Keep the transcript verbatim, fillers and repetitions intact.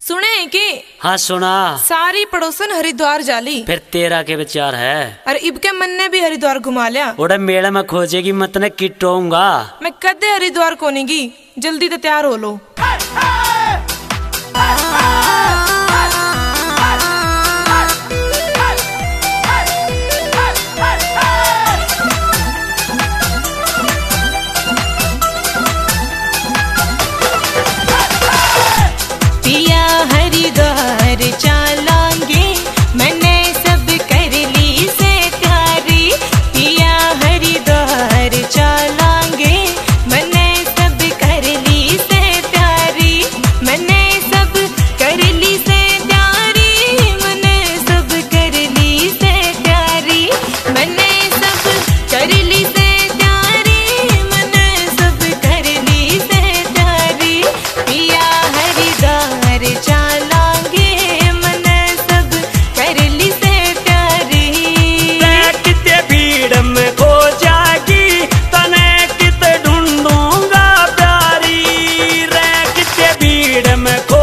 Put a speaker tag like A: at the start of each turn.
A: सुने है कि
B: हाँ सुना।
A: सारी पड़ोसन हरिद्वार जाली।
B: फिर तेरा के विचार है?
A: अरे इब के मन ने भी हरिद्वार घुमा लिया।
B: ओडे मेले में खोजेगी मत ने किटोंगा।
A: मैं कदे हरिद्वार कोनेगी, जल्दी तो तैयार हो लो।
C: पिया हरिद्वार चलेंगे, मैंने सब कर ली से तैयारी। पिया हरिद्वार चलेंगे, मैंने सब कर ली से तैयारी। मैंने सब कर ली से तैयारी, मैंने सब कर ली से तैयारी। मैंने सब कर ली से तैयारी, मैंने सब कर ली से तैयारी। पिया हरिद्वार चलेंगे, मैंने सब कर ली से तैयारी।
B: कितने भीड़ में खो जाएगी, तने कितने ढूंढूंगा प्यारी रे। कितने भीड़ में खो